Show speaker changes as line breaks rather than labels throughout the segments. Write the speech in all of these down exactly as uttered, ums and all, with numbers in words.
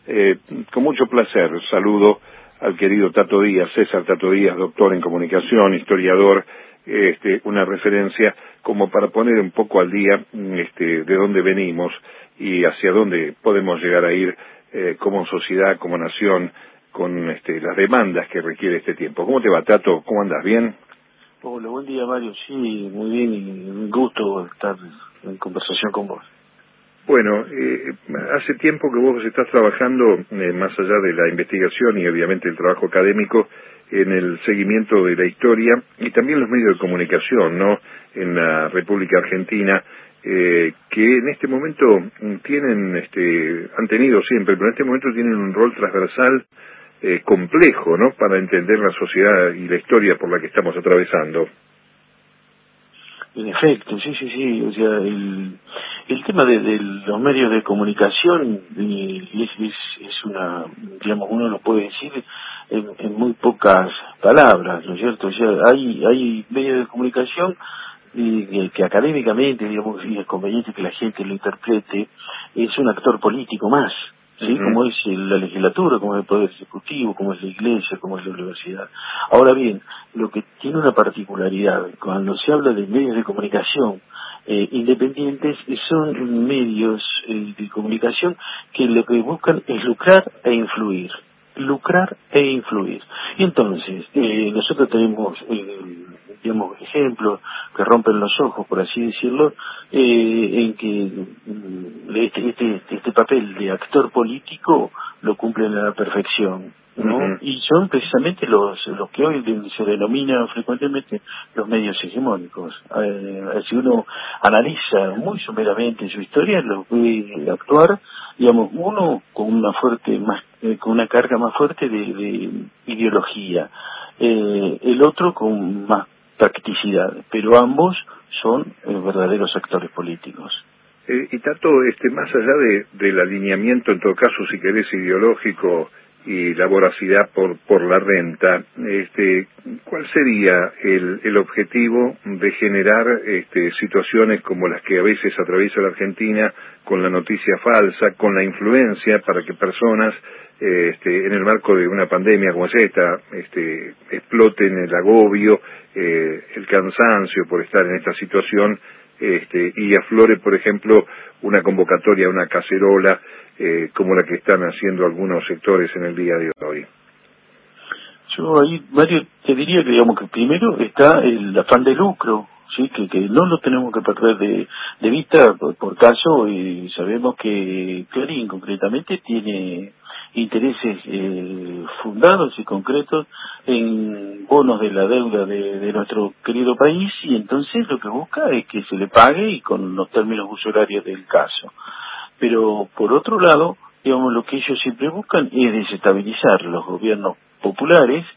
Eh, con mucho placer saludo al querido Tato Díaz, César Tato Díaz, doctor en comunicación, historiador, este, una referencia como para poner un poco al día este, de dónde venimos y hacia dónde podemos llegar a ir eh, como sociedad, como nación, con este, las demandas que requiere este tiempo. ¿Cómo te va, Tato? ¿Cómo andas? ¿Bien?
Hola, buen día, Mario. Sí, muy bien y un gusto estar en conversación con vos.
Bueno, eh, hace tiempo que vos estás trabajando, eh, más allá de la investigación y obviamente el trabajo académico, en el seguimiento de la historia y también los medios de comunicación, ¿no?, en la República Argentina, eh, que en este momento tienen, este, han tenido siempre, pero en este momento tienen un rol transversal eh, complejo, ¿no?, para entender la sociedad y la historia por la que estamos atravesando.
En efecto, sí, sí, sí. O sea, el, el tema de, de los medios de comunicación eh, es, es, es una, digamos, uno lo puede decir en, en muy pocas palabras, ¿no es cierto? O sea, hay, hay medios de comunicación y que, que académicamente, digamos, y es conveniente que la gente lo interprete, es un actor político más, ¿sí? Uh-huh. Como es la legislatura, como es el Poder Ejecutivo, como es la Iglesia, como es la universidad. Ahora bien, lo que tiene una particularidad, cuando se habla de medios de comunicación eh, independientes, son medios eh, de comunicación que lo que buscan es lucrar e influir. lucrar e influir. Y entonces, eh, nosotros tenemos, eh, digamos, ejemplos que rompen los ojos, por así decirlo, eh, en que este, este, este papel de actor político lo cumplen a la perfección, ¿no? Uh-huh. Y son precisamente los, los que hoy se denominan frecuentemente los medios hegemónicos. Eh, si uno analiza muy someramente su historia, lo ve actuar, digamos, uno con una fuerte más eh, con una carga más fuerte de, de ideología, eh, el otro con más practicidad, pero ambos son eh, verdaderos actores políticos.
Eh, y Tato, este, más allá de, del alineamiento, en todo caso, si querés, ideológico y la voracidad por, por la renta, este, ¿cuál sería el, el objetivo de generar este, situaciones como las que a veces atraviesa la Argentina, con la noticia falsa, con la influencia para que personas Este, en el marco de una pandemia como es esta, este, exploten el agobio, eh, el cansancio por estar en esta situación, este, y aflore, por ejemplo, una convocatoria, una cacerola, eh, como la que están haciendo algunos sectores en el día de hoy?
Yo ahí, Mario, te diría que, digamos, que primero está el afán de lucro, sí, que, que no lo tenemos que perder de, de vista por, por caso, y sabemos que Clarín concretamente tiene intereses eh, fundados y concretos en bonos de la deuda de, de nuestro querido país, y entonces lo que busca es que se le pague y con los términos usurarios del caso. Pero por otro lado, digamos, lo que ellos siempre buscan es desestabilizar los gobiernos populares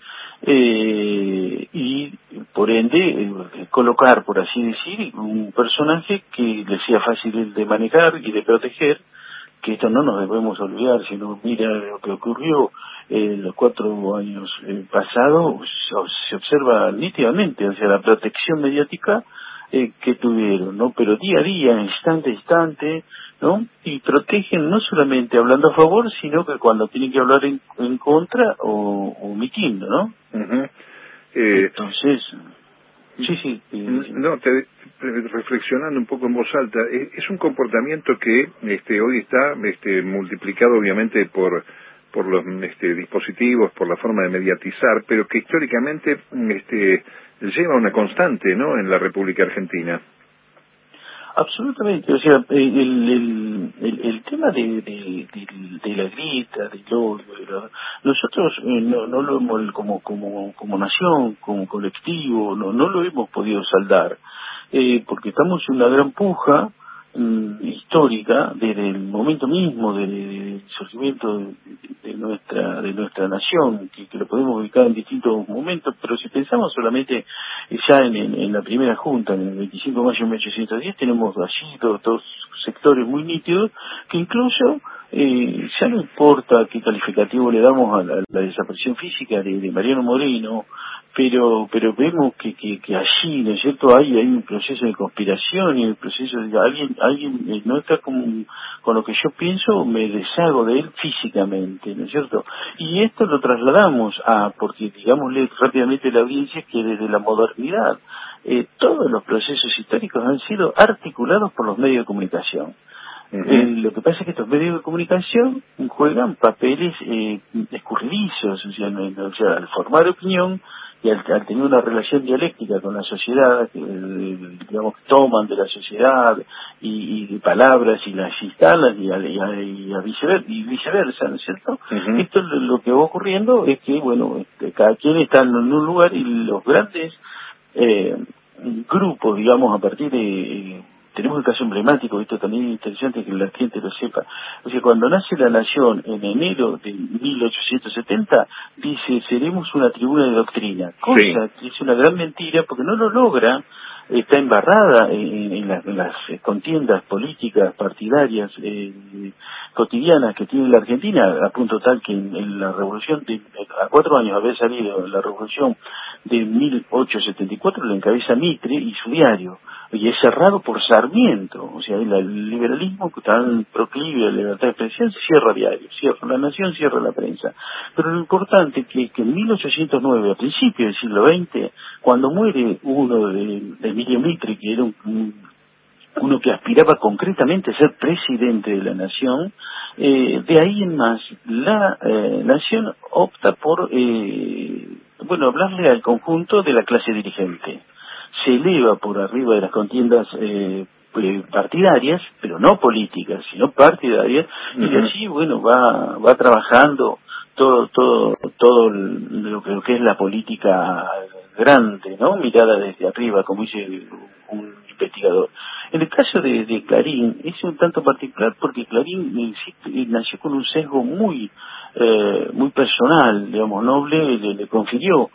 eh, y por ende eh, colocar, por así decir, un personaje que les sea fácil de manejar y de proteger, que esto no nos debemos olvidar. Si uno mira lo que ocurrió en los cuatro años eh, pasados, se observa nítidamente, o sea, la protección mediática eh, que tuvieron, ¿no? Pero día a día, instante a instante, ¿no? Y protegen no solamente hablando a favor, sino que cuando tienen que hablar en, en contra o omitiendo, ¿no?
Uh-huh. eh,
Entonces, sí, sí. Eh,
no, te, reflexionando un poco en voz alta, es, es un comportamiento que este, hoy está este, multiplicado obviamente por por los este, dispositivos, por la forma de mediatizar, pero que históricamente este, lleva una constante, ¿no?, en la República Argentina.
Absolutamente, o sea, el, el, el, el tema de, de, de, de la grita, del odio, de la, nosotros eh, no, no lo hemos, como, como, como nación, como colectivo, no, no lo hemos podido saldar, eh, porque estamos en una gran puja mm, histórica desde el momento mismo del de surgimiento de, de nuestra de nuestra nación, que, que lo podemos ubicar en distintos momentos, pero si pensamos solamente ya en, en, en la primera junta, en el veinticinco de mayo de mil ochocientos diez, tenemos allí dos, dos sectores muy nítidos que incluso eh, ya no importa qué calificativo le damos a la, la desaparición física de, de Mariano Moreno, pero pero vemos que, que, que allí, ¿no es cierto?, hay, hay un proceso de conspiración y un proceso de alguien, alguien eh, no está con, con lo que yo pienso, me deshago de él físicamente, ¿no es cierto? Y esto lo trasladamos a, porque digámosle rápidamente a la audiencia que desde la modernidad, eh, todos los procesos históricos han sido articulados por los medios de comunicación. Uh-huh. Eh, lo que pasa es que estos medios de comunicación juegan papeles eh, escurridizos, o sea, no, o sea, al formar opinión y al, al tener una relación dialéctica con la sociedad, que, eh, digamos, toman de la sociedad y, y palabras y las instalan y a, y a, y a viceversa, y viceversa, ¿no es cierto? Uh-huh. Esto lo, lo que va ocurriendo es que, bueno, este, cada quien está en un lugar y los grandes eh, grupos, digamos, a partir de... Eh, tenemos el caso emblemático, esto también es interesante que la gente lo sepa. O sea, cuando nace la nación en enero de mil ochocientos setenta, dice, seremos una tribuna de doctrina, cosa sí. que es una gran mentira porque no lo logra, está embarrada en, en, la, en las contiendas políticas partidarias eh, cotidianas que tiene la Argentina, a punto tal que en, en la revolución, de, a cuatro años haber salido la revolución de mil ochocientos setenta y cuatro, la encabeza Mitre y su diario, y es cerrado por Sarmiento, o sea, el, el liberalismo tan proclive a la libertad de expresión cierra diario, cierra la Nación, cierra la prensa. Pero lo importante es que, que en mil ochocientos nueve, a principios del siglo veinte, cuando muere uno de, de Emilio Mitre, que era un, un, uno que aspiraba concretamente a ser presidente de la Nación, eh, de ahí en más la eh, Nación opta por, eh, bueno, hablarle al conjunto de la clase dirigente. Se eleva por arriba de las contiendas eh, partidarias, pero no políticas, sino partidarias, uh-huh. y de allí, bueno, va va trabajando todo todo todo lo que, lo que es la política grande, ¿no? Mirada desde arriba, como dice un investigador. En el caso de, de Clarín es un tanto particular porque Clarín eh, nació con un sesgo muy eh, muy personal, digamos, noble, le, le confirió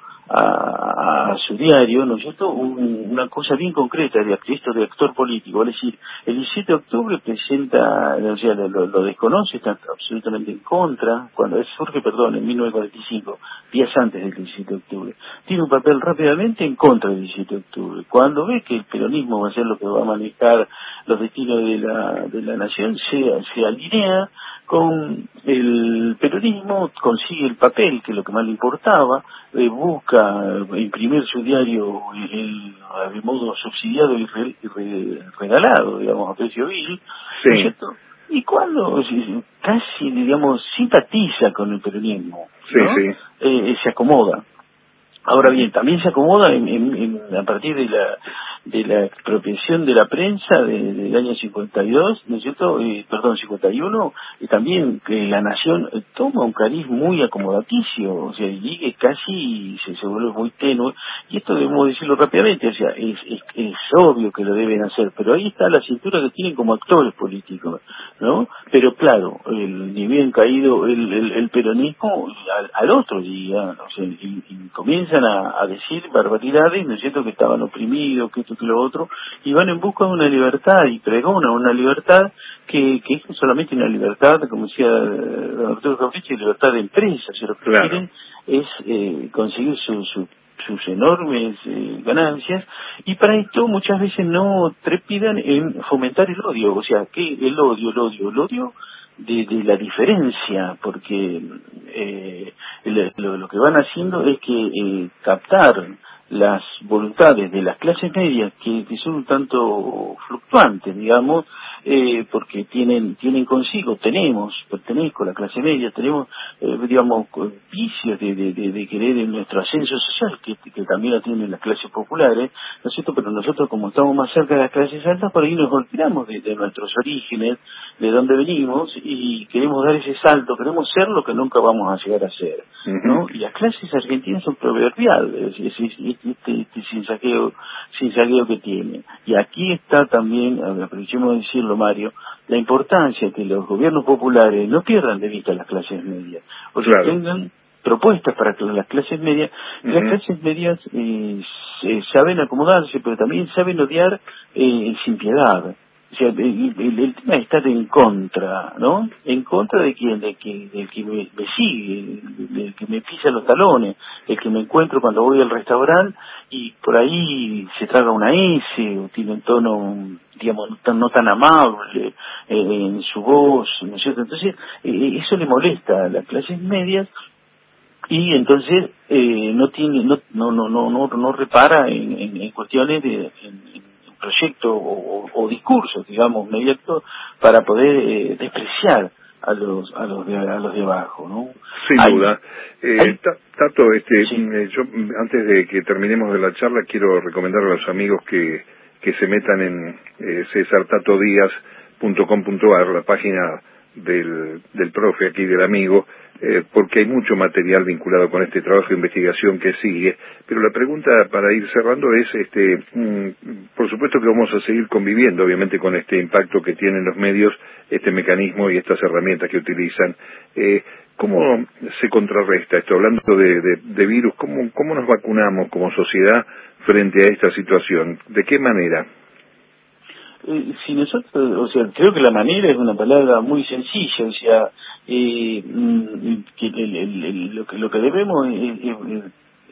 A, a su diario, ¿no es cierto?, un, una cosa bien concreta de actriz, de actor político, es decir, el diecisiete de octubre presenta, o sea, lo, lo desconoce, está absolutamente en contra, cuando surge, perdón, en mil novecientos cuarenta y cinco, días antes del diecisiete de octubre, tiene un papel rápidamente en contra del diecisiete de octubre, cuando ve que el peronismo va a ser lo que va a manejar los destinos de la, de la nación, se, se alinea con el peronismo, consigue el papel, que es lo que más le importaba, eh, busca imprimir su diario el, de modo subsidiado y, re, y re, regalado, digamos, a precio vil, sí. ¿no es cierto? Y cuando casi, digamos, simpatiza con el peronismo, sí, ¿no? sí. Eh, se acomoda. Ahora bien, también se acomoda en, en, en, a partir de la de la expropiación de la prensa de, del año cincuenta y dos, ¿no es cierto?, eh, perdón, cincuenta y uno, y también que la nación eh, toma un cariz muy acomodaticio, o sea, y casi se, se vuelve muy tenue, y esto debemos decirlo rápidamente, o sea, es, es, es obvio que lo deben hacer, pero ahí está la cintura que tienen como actores políticos, ¿no? Pero claro, el, ni bien caído el, el, el peronismo, al, al otro día, o sea, y, y comienzan a, a decir barbaridades, ¿no es cierto?, que estaban oprimidos, que esto que lo otro, y van en busca de una libertad y pregonan una libertad que, que es solamente una libertad, como decía don Arturo Capricho, libertad de empresa, o sea, lo que claro. quieren es eh, conseguir su, su, sus enormes eh, ganancias, y para esto muchas veces no trepidan en fomentar el odio, o sea, que el odio, el odio, el odio de, de la diferencia, porque eh, lo, lo que van haciendo es que eh, captar las voluntades de las clases medias que, que son un tanto fluctuantes, digamos, eh, porque tienen tienen consigo, tenemos, pertenezco a la clase media, tenemos, eh, digamos, vicios de, de, de, de querer en nuestro ascenso social, que, que también lo tienen las clases populares, ¿no es cierto?, pero nosotros como estamos más cerca de las clases altas, por ahí nos olvidamos de, de nuestros orígenes, de dónde venimos, y queremos dar ese salto, queremos ser lo que nunca vamos a llegar a ser, ¿no? Y las clases argentinas son proverbiales, es, es, es, este, este sin saqueo, sin saqueo que tiene. Y aquí está también, aprovechemos de decirlo, Mario, la importancia que los gobiernos populares no pierdan de vista las clases medias, o sea, claro. tengan propuestas para que las clases medias, uh-huh. las clases medias eh, saben acomodarse, pero también saben odiar eh, sin piedad. O sea, el, el, el tema es estar en contra, ¿no? En contra de quien, de que, del que me, me sigue, del que me pisa los talones, el que me encuentro cuando voy al restaurante y por ahí se traga una S o tiene un tono, digamos, no tan, no tan amable eh, en su voz, ¿no es cierto? Entonces, eh, eso le molesta a las clases medias y entonces eh, no tiene, no, no, no, no, no, no repara en, en, en cuestiones de, en, en proyecto o, o, o discursos, digamos, mediatos para poder eh, despreciar a los a los de a los de abajo, ¿no?
Sin
hay,
duda. Eh,
hay,
Tato, este,
sí.
eh, yo antes de que terminemos de la charla quiero recomendar a los amigos que que se metan en eh, cesar tato díaz punto com punto ar, la página del del profe aquí del amigo, eh, porque hay mucho material vinculado con este trabajo de investigación que sigue. Pero la pregunta para ir cerrando es, este, mm, por supuesto que vamos a seguir conviviendo, obviamente, con este impacto que tienen los medios, este mecanismo y estas herramientas que utilizan. Eh, ¿Cómo se contrarresta esto? Hablando de, de, de virus, ¿cómo, ¿cómo nos vacunamos como sociedad frente a esta situación? ¿De qué manera?
Eh, si nosotros, o sea, creo que la manera es una palabra muy sencilla, o sea, eh, que el, el, el, lo que lo que debemos es, es,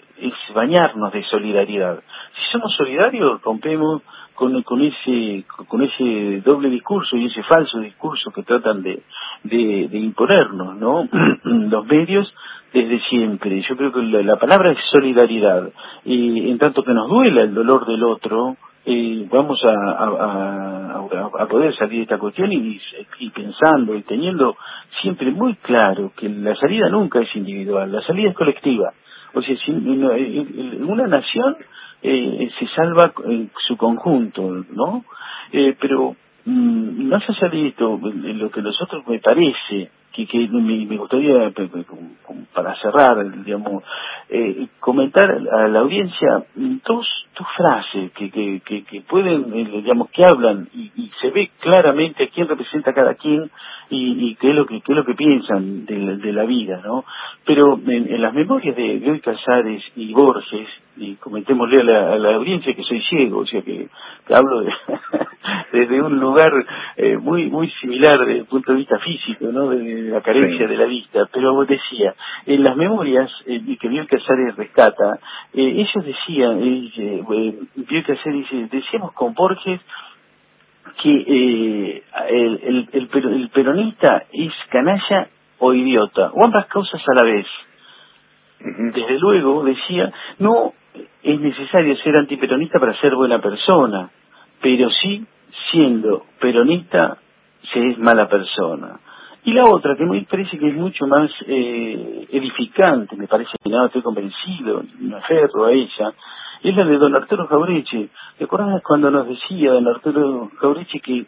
es bañarnos de solidaridad. Si somos solidarios, rompemos con, con ese con ese doble discurso y ese falso discurso que tratan de, de, de imponernos, ¿no? Los medios desde siempre. Yo creo que la, la palabra es solidaridad. Y en tanto que nos duela el dolor del otro, eh, vamos a, a, a, a poder salir de esta cuestión y, y pensando y teniendo siempre muy claro que la salida nunca es individual, la salida es colectiva. O sea, si una nación eh, se salva en su conjunto, ¿no? Eh, pero mmm, más allá de esto, lo que a nosotros me parece que, que me, me gustaría, para cerrar, digamos, eh, comentar a la audiencia dos, dos frases que, que, que, que pueden, eh, digamos, que hablan y, y se ve claramente a quién representa cada quien y, y qué es lo que qué es lo que piensan de, de la vida, ¿no? Pero en, en las memorias de Bioy Casares y Borges, y comentémosle a la, a la audiencia que soy ciego, o sea que, que hablo de, desde un lugar eh, muy muy similar desde el punto de vista físico, ¿no? De la carencia
Sí.
de la vista, pero decía, en las memorias eh, que Bioy Casares rescata, eh, ellos decían, eh, eh, Bioy Casares dice, decíamos con Borges que eh, el, el, el, el peronista es canalla o idiota, o ambas causas a la vez.
Uh-huh.
Desde luego, decía, no es necesario ser antiperonista para ser buena persona, pero sí, siendo peronista, se es mala persona. Y la otra, que me parece que es mucho más eh, edificante, me parece que no estoy convencido, me aferro a ella, es la de don Arturo Jauretche. ¿Te acuerdas cuando nos decía don Arturo Jauretche que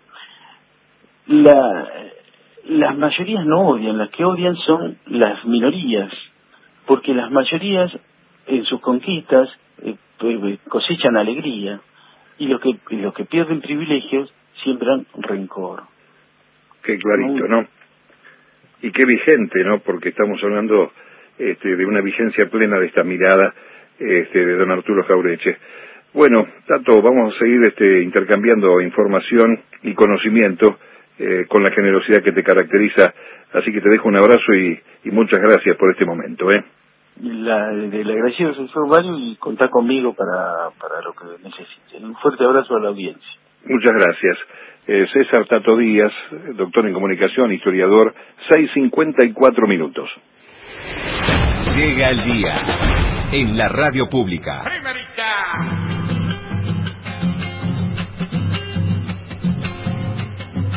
la, las mayorías no odian, las que odian son las minorías, porque las mayorías en sus conquistas eh, cosechan alegría y los que los que pierden privilegios siembran rencor?
Qué clarito,
¿No?
¿no? Y qué vigente, ¿no? Porque estamos hablando este, de una vigencia plena de esta mirada este, de don Arturo Jauretche. Bueno, Tato, vamos a seguir este, intercambiando información y conocimiento eh, con la generosidad que te caracteriza. Así que te dejo un abrazo y, y muchas gracias por este momento, ¿eh?
La, del agradecido soy Mario y contá conmigo para, para lo que necesiten. Un fuerte abrazo a la audiencia.
Muchas gracias. Eh, César Tato Díaz, doctor en comunicación, historiador, seis cincuenta y cuatro minutos.
Llega el día en la radio pública.